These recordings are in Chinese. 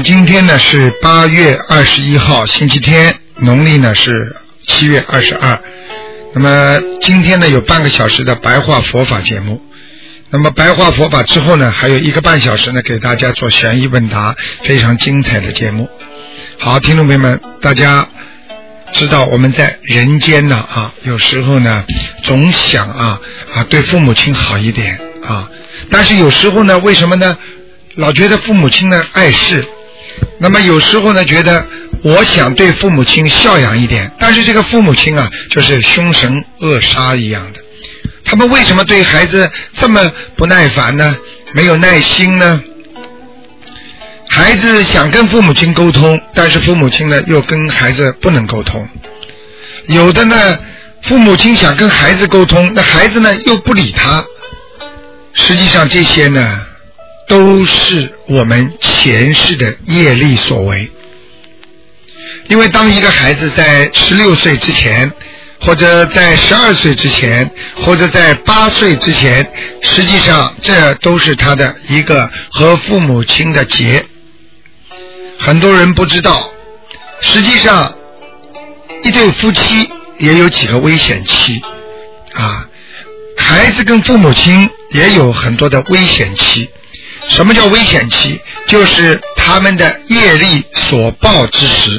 么今天呢是8月21号星期天，农历呢是7月22。那么今天呢有半个小时的白话佛法节目。那么白话佛法之后呢，还有1个半小时呢给大家做悬疑问答，非常精彩的节目。好，听众朋友们，大家知道我们在人间呢有时候呢总想对父母亲好一点但是有时候呢为什么呢老觉得父母亲呢碍事，那么有时候呢觉得我想对父母亲孝养一点，但是这个父母亲就是凶神恶煞一样的，他们为什么对孩子这么不耐烦呢，没有耐心呢？孩子想跟父母亲沟通，但是父母亲呢又跟孩子不能沟通。有的呢父母亲想跟孩子沟通，那孩子呢又不理他。实际上这些呢都是我们前世的业力所为。因为当一个孩子在16岁之前，或者在12岁之前，或者在8岁之前，实际上这都是他的一个和父母亲的结。很多人不知道，实际上一对夫妻也有几个危险期孩子跟父母亲也有很多的危险期。什么叫危险期？就是他们的业力所报之时。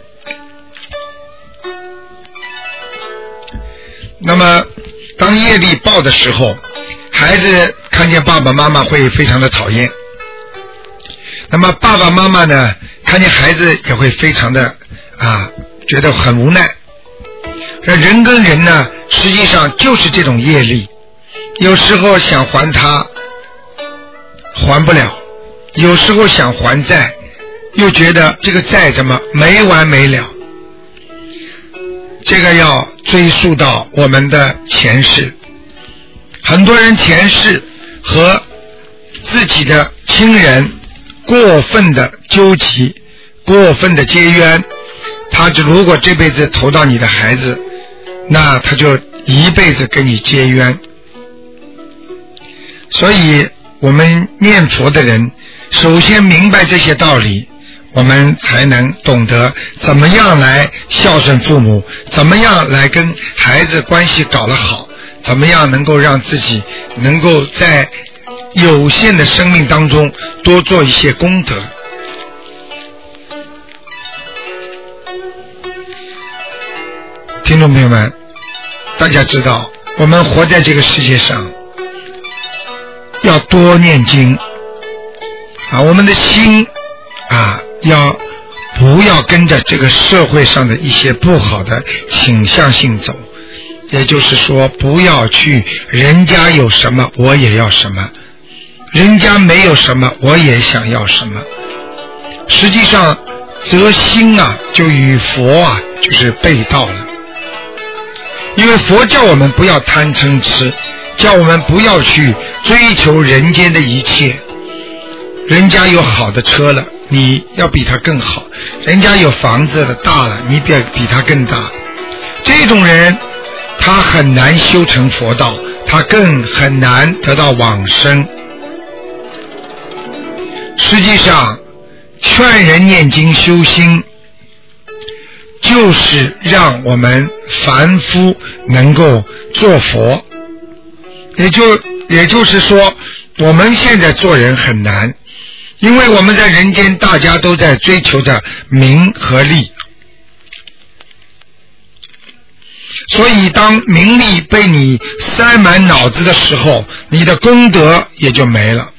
那么当业力报的时候，孩子看见爸爸妈妈会非常的讨厌，那么爸爸妈妈呢看见孩子也会非常的觉得很无奈。人跟人呢实际上就是这种业力，有时候想还他还不了，有时候想还债又觉得这个债怎么没完没了。这个要追溯到我们的前世，很多人前世和自己的亲人过分的纠集，过分的结冤，他如果这辈子投到你的孩子，那他就一辈子跟你结冤。所以我们念佛的人首先明白这些道理，我们才能懂得怎么样来孝顺父母，怎么样来跟孩子关系搞得好，怎么样能够让自己能够在有限的生命当中多做一些功德。听众朋友们，大家知道我们活在这个世界上要多念经我们的心不要跟着这个社会上的一些不好的倾向性走，也就是说不要去人家有什么我也要什么，人家没有什么我也想要什么。实际上则心就与佛就是背道了。因为佛叫我们不要贪嗔痴，叫我们不要去追求人间的一切。人家有好的车了，你要比他更好，人家有房子的大了，你比他更大。这种人他很难修成佛道，他更很难得到往生。实际上劝人念经修心，就是让我们凡夫能够做佛。也就是说我们现在做人很难，因为我们在人间大家都在追求着名和利，所以当名利被你塞满脑子的时候，你的功德也就没了。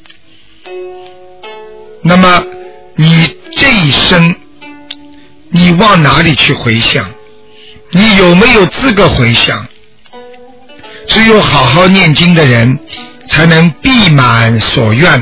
那么你这一生你往哪里去回向？你有没有资格回向？只有好好念经的人才能毕满所愿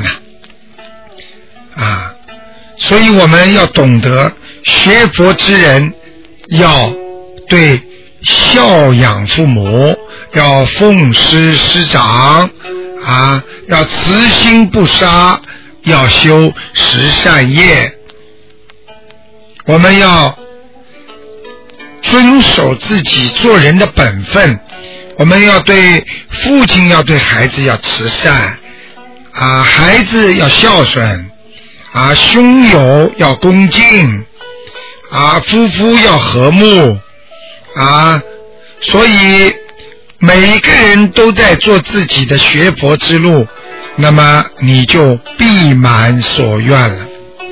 所以我们要懂得学佛之人要对孝养父母，要奉师师长要慈心不杀，要修十善业。我们要遵守自己做人的本分，我们要对父亲要对孩子要慈善孩子要孝顺啊，兄友要恭敬啊，夫妇要和睦啊，所以每个人都在做自己的学佛之路，那么你就必满所愿了。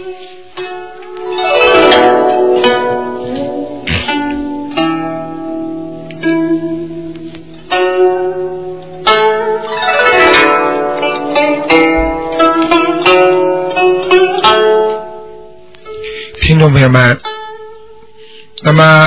听众朋友们，那么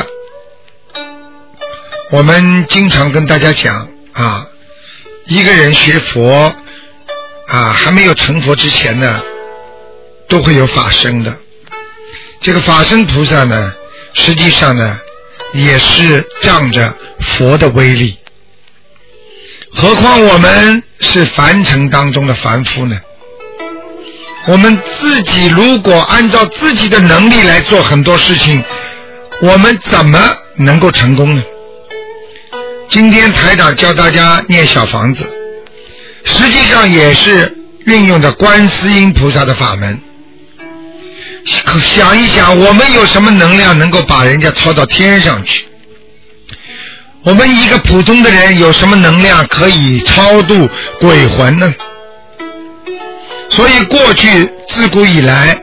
我们经常跟大家讲啊，一个人学佛啊，还没有成佛之前呢，都会有法身的。这个法身菩萨呢，实际上呢，也是仗着佛的威力。何况我们是凡尘当中的凡夫呢？我们自己如果按照自己的能力来做很多事情，我们怎么能够成功呢？今天台长教大家念小房子，实际上也是运用着观世音菩萨的法门。想一想，我们有什么能量能够把人家抄到天上去？我们一个普通的人有什么能量可以超度鬼魂呢？所以过去自古以来，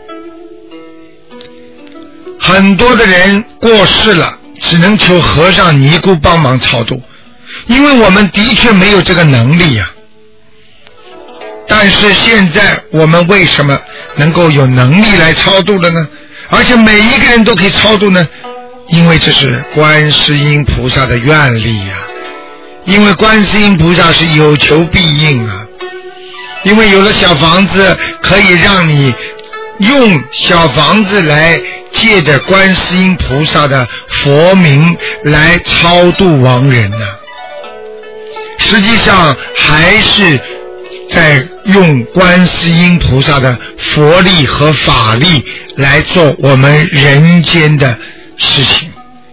很多的人过世了，只能求和尚尼姑帮忙超度，因为我们的确没有这个能力呀。但是现在我们为什么能够有能力来超度了呢？而且每一个人都可以超度呢？因为这是观世音菩萨的愿力呀。因为观世音菩萨是有求必应啊。因为有了小房子，可以让你用小房子来借着观世音菩萨的佛名来超度亡人呢。实际上还是在用观世音菩萨的佛力和法力来做我们人间的事情。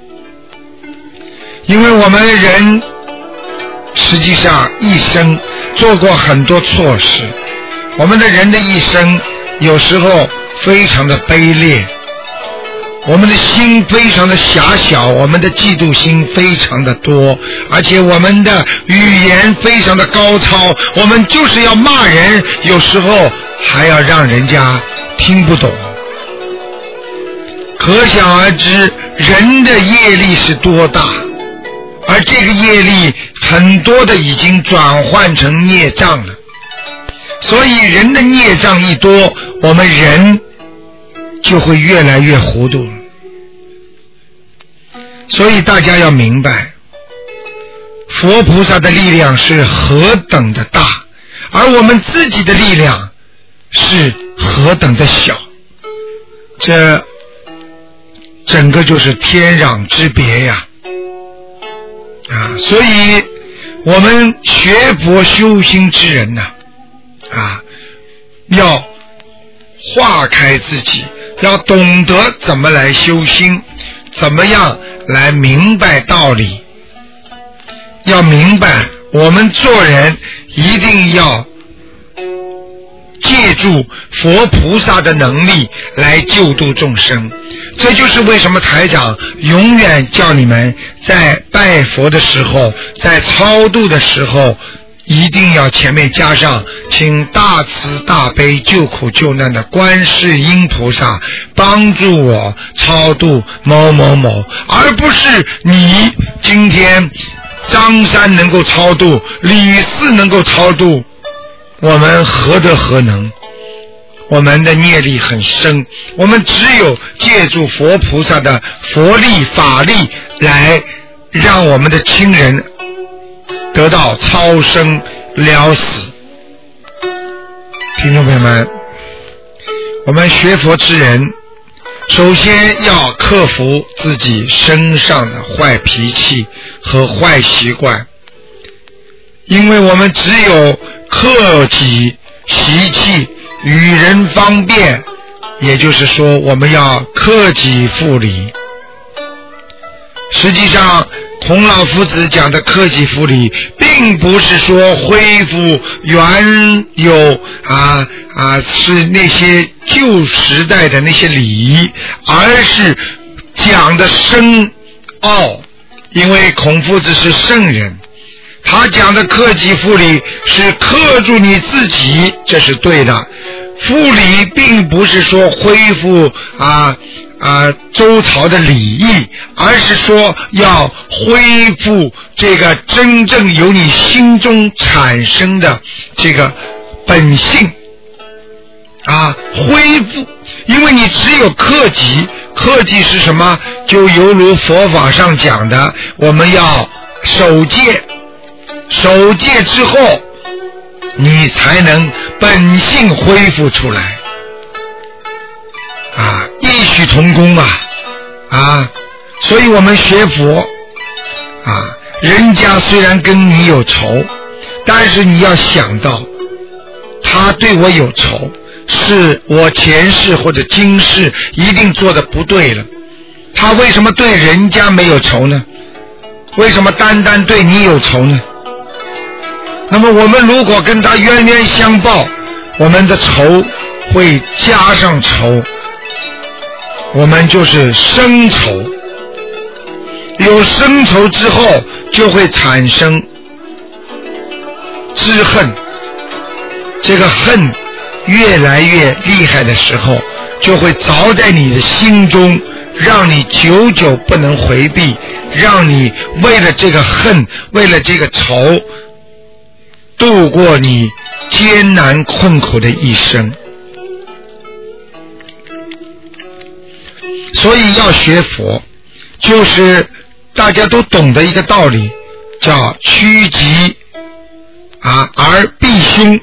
因为我们人实际上一生做过很多错事，我们的人的一生有时候非常的卑劣，我们的心非常的狭小，我们的嫉妒心非常的多，而且我们的语言非常的高超，我们就是要骂人，有时候还要让人家听不懂。可想而知人的业力是多大，而这个业力很多的已经转换成孽障了。所以人的孽障一多，我们人就会越来越糊涂了。所以大家要明白，佛菩萨的力量是何等的大，而我们自己的力量是何等的小，这整个就是天壤之别呀！所以我们学佛修心之人呐，要化开自己，要懂得怎么来修心，怎么样来明白道理。要明白我们做人一定要借助佛菩萨的能力来救度众生。这就是为什么台长永远叫你们在拜佛的时候，在超度的时候，一定要前面加上请大慈大悲救苦救难的观世音菩萨帮助我超度某某某，而不是你今天张三能够超度，李四能够超度，我们何德何能？我们的业力很深，我们只有借助佛菩萨的佛力法力来让我们的亲人得到超生了死。听众朋友们，我们学佛之人首先要克服自己身上的坏脾气和坏习惯，因为我们只有克己习气，与人方便，也就是说我们要克己复礼。实际上孔老夫子讲的克己复礼，并不是说恢复原有是那些旧时代的那些礼仪，而是讲的深奥。因为孔夫子是圣人，他讲的克己复礼是克住你自己，这是对的。复礼并不是说恢复周朝的礼仪，而是说要恢复这个真正由你心中产生的这个本性恢复。因为你只有克己，克己是什么？就犹如佛法上讲的，我们要守戒，守戒之后你才能本性恢复出来异曲同工所以我们学佛人家虽然跟你有仇，但是你要想到他对我有仇，是我前世或者今世一定做的不对了。他为什么对人家没有仇呢？为什么单单对你有仇呢？那么我们如果跟他冤冤相报，我们的仇会加上仇，我们就是生仇。有生仇之后就会产生知恨，这个恨越来越厉害的时候，就会凿在你的心中，让你久久不能回避，让你为了这个恨，为了这个仇，度过你艰难困苦的一生。所以要学佛，就是大家都懂得一个道理，叫趋吉而避凶。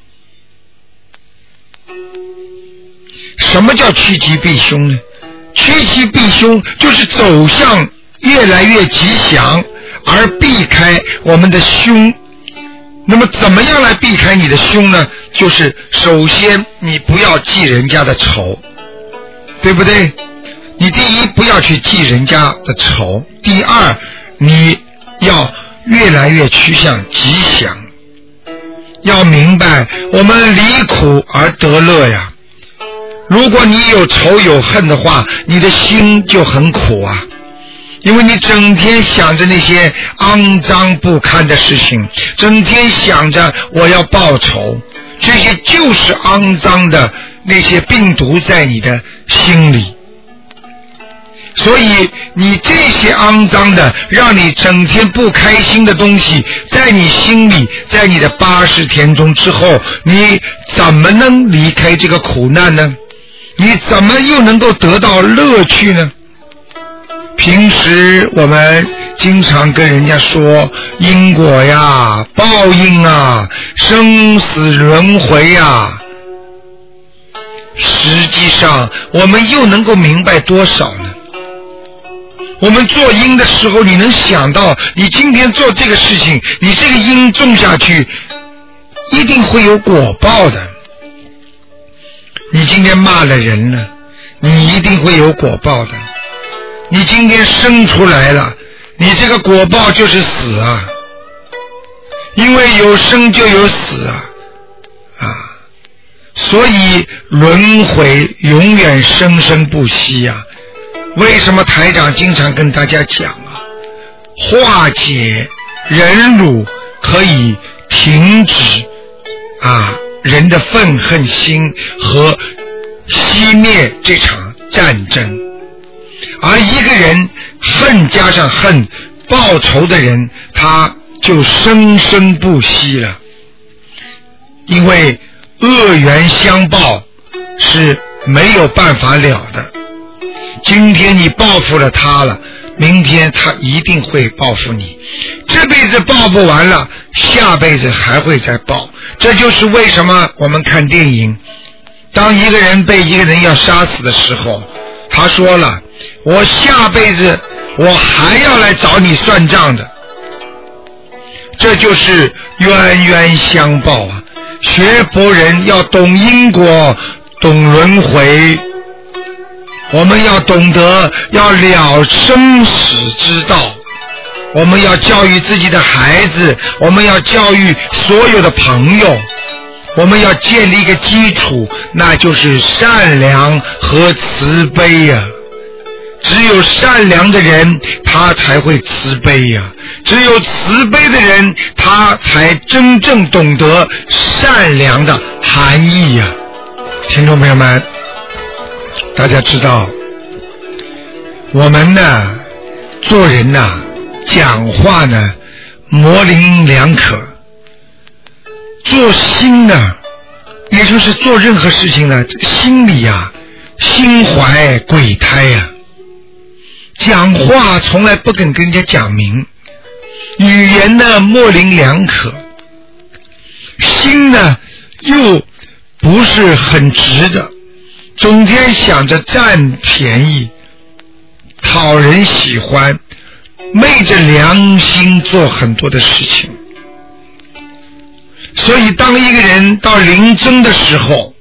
什么叫趋吉避凶呢？趋吉避凶就是走向越来越吉祥，而避开我们的凶。那么怎么样来避开你的凶呢？就是首先你不要记人家的仇，对不对？你第一不要去记人家的仇，第二你要越来越趋向吉祥。要明白我们离苦而得乐呀。如果你有仇有恨的话，你的心就很苦因为你整天想着那些肮脏不堪的事情，整天想着我要报仇，这些就是肮脏的那些病毒在你的心里。所以你这些肮脏的让你整天不开心的东西在你心里，在你的80天中之后，你怎么能离开这个苦难呢？你怎么又能够得到乐趣呢？平时我们经常跟人家说因果呀，报应生死轮回实际上我们又能够明白多少呢？我们做因的时候，你能想到你今天做这个事情，你这个因种下去一定会有果报的。你今天骂了人了，你一定会有果报的。你今天生出来了，你这个果报就是死因为有生就有死所以轮回永远生生不息为什么台长经常跟大家讲化解忍辱可以停止人的愤恨心和熄灭这场战争。而一个人恨加上恨，报仇的人他就生生不息了。因为恶缘相报是没有办法了的，今天你报复了他了，明天他一定会报复你，这辈子报不完了，下辈子还会再报。这就是为什么我们看电影，当一个人被一个人要杀死的时候，他说了，我下辈子我还要来找你算账的。这就是冤冤相报学佛人要懂因果，懂轮回，我们要懂得要了生死之道。 我们要教育自己的孩子，我们要教育所有的朋友，我们要建立一个基础，那就是善良和慈悲呀。只有善良的人他才会慈悲呀，只有慈悲的人他才真正懂得善良的含义呀。听众朋友们，大家知道我们呢做人呢讲话呢模棱两可，做心呢也就是做任何事情呢心里啊心怀鬼胎呀，讲话从来不肯跟人家讲明，语言呢模棱两可，心呢又不是很直的，整天想着占便宜讨人喜欢，昧着良心做很多的事情。所以当一个人到临终的时候，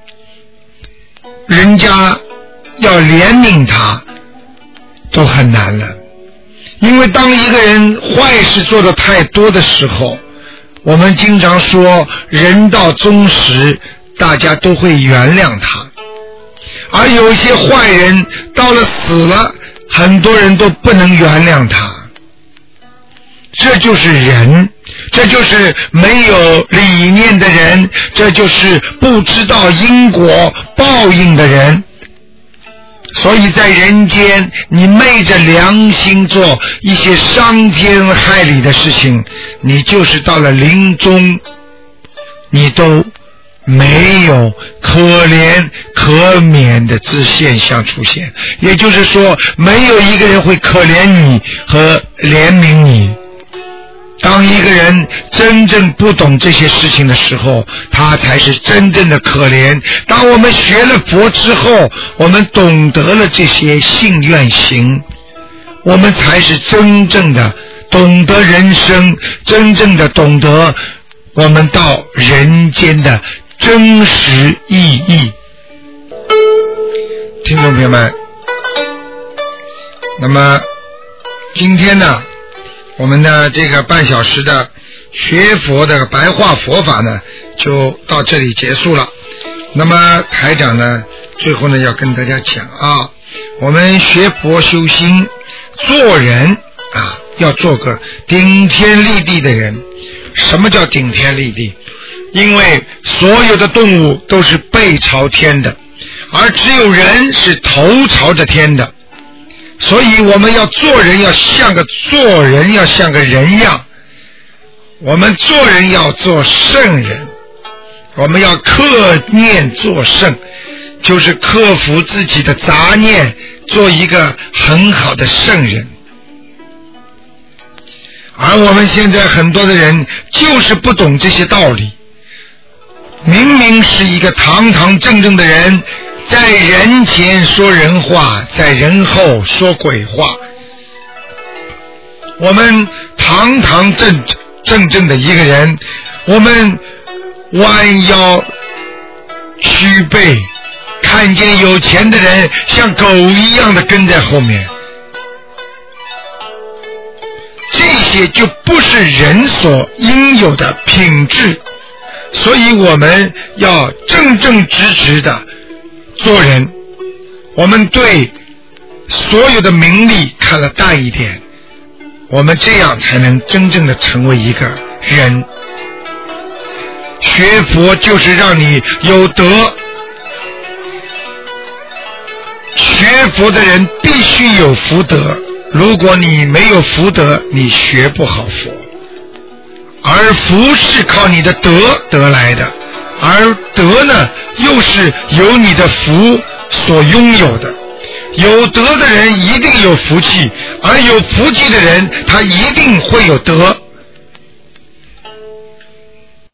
人家要怜悯他都很难了。因为当一个人坏事做得太多的时候，我们经常说人到终时大家都会原谅他，而有一些坏人到了死了，很多人都不能原谅他。这就是人，这就是没有理念的人，这就是不知道因果报应的人。所以在人间你昧着良心做一些伤天害理的事情，你就是到了临终你都没有可怜可悯的现象出现，也就是说没有一个人会可怜你和怜悯你。当一个人真正不懂这些事情的时候，他才是真正的可怜。当我们学了佛之后，我们懂得了这些信愿行，我们才是真正的懂得人生，真正的懂得我们到人间的真实意义。听众朋友们，那么今天呢我们的这个半小时的学佛的白话佛法呢就到这里结束了。那么台长呢最后呢要跟大家讲啊，我们学佛修心做人啊要做个顶天立地的人。什么叫顶天立地？因为所有的动物都是背朝天的，而只有人是头朝着天的。所以我们要做人要像个人样，我们做人要做圣人，我们要克念做圣，就是克服自己的杂念，做一个很好的圣人。而我们现在很多的人就是不懂这些道理，明明是一个堂堂正正的人，在人前说人话，在人后说鬼话。我们堂堂正正的一个人，我们弯腰屈背，看见有钱的人像狗一样的跟在后面，这些就不是人所应有的品质。所以我们要正正直直的做人，我们对所有的名利看得淡一点，我们这样才能真正的成为一个人。学佛就是让你有德，学佛的人必须有福德，如果你没有福德，你学不好佛。而福是靠你的德得来的，而德呢又是由你的福所拥有的。有德的人一定有福气，而有福气的人他一定会有德。